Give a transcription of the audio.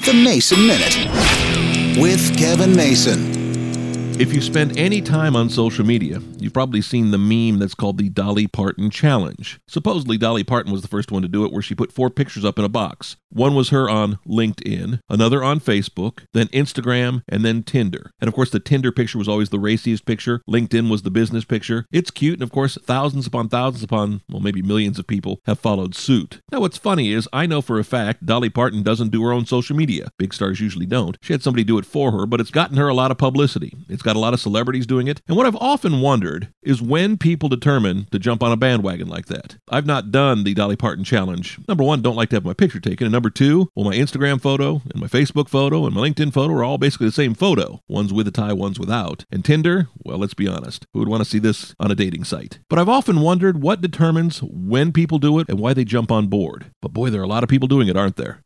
The Mason Minute with Kevin Mason. If you spend any time on social media, you've probably seen the meme that's called the Dolly Parton Challenge. Supposedly, Dolly Parton was the first one to do it, where she put 4 pictures up in a box. One was her on LinkedIn, another on Facebook, then Instagram, and then Tinder. And of course, the Tinder picture was always the raciest picture. LinkedIn was the business picture. It's cute, and of course, thousands upon, well, maybe millions of people have followed suit. Now, what's funny is, I know for a fact Dolly Parton doesn't do her own social media. Big stars usually don't. She had somebody do it for her, but it's gotten her a lot of publicity. It's got a lot of celebrities doing it. And what I've often wondered is when people determine to jump on a bandwagon like that. I've not done the Dolly Parton Challenge. Number one, don't like to have my picture taken. And number two, well, my Instagram photo and my Facebook photo and my LinkedIn photo are all basically the same photo. One's with a tie, one's without. And Tinder, well, let's be honest. Who would want to see this on a dating site? But I've often wondered what determines when people do it and why they jump on board. But boy, there are a lot of people doing it, aren't there?